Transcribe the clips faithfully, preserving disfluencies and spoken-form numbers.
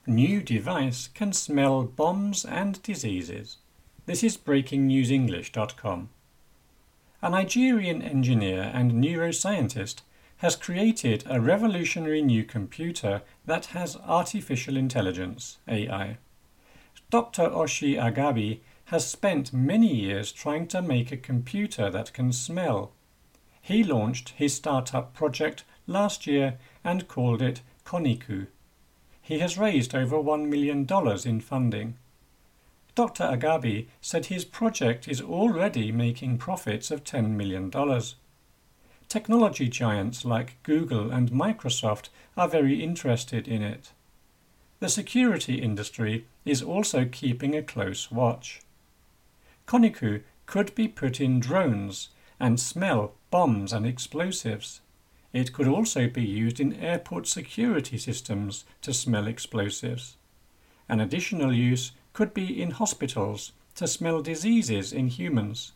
New device can smell bombs and diseases. This is breaking news english dot com. A Nigerian engineer and neuroscientist has created a revolutionary new computer that has artificial intelligence, A I. Doctor Oshi Agabi has spent many years trying to make a computer that can smell. He launched his startup project last year and called it Koniku. He has raised over one million dollars in funding. Doctor Agabi said his project is already making profits of ten million dollars. Technology giants like Google and Microsoft are very interested in it. The security industry is also keeping a close watch. Koniku could be put in drones and smell bombs and explosives. It could also be used in airport security systems to smell explosives. An additional use could be in hospitals to smell diseases in humans.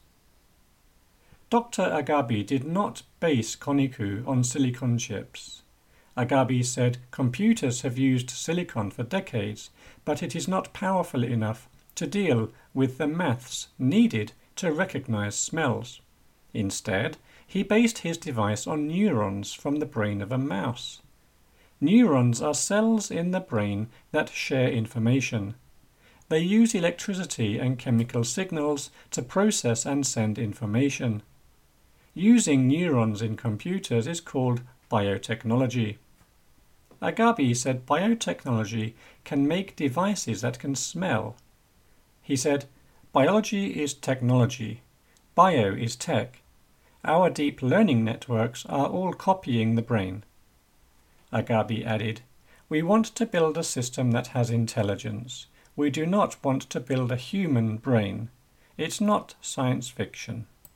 Doctor Agabi did not base Koniku on silicon chips. Agabi said computers have used silicon for decades, but it is not powerful enough to deal with the maths needed to recognize smells. Instead, he based his device on neurons from the brain of a mouse. Neurons are cells in the brain that share information. They use electricity and chemical signals to process and send information. Using neurons in computers is called biotechnology. Agabi said biotechnology can make devices that can smell. He said, "Biology is technology. Bio is tech. Our deep learning networks are all copying the brain." Agabi added, "We want to build a system that has intelligence. We do not want to build a human brain. It's not science fiction."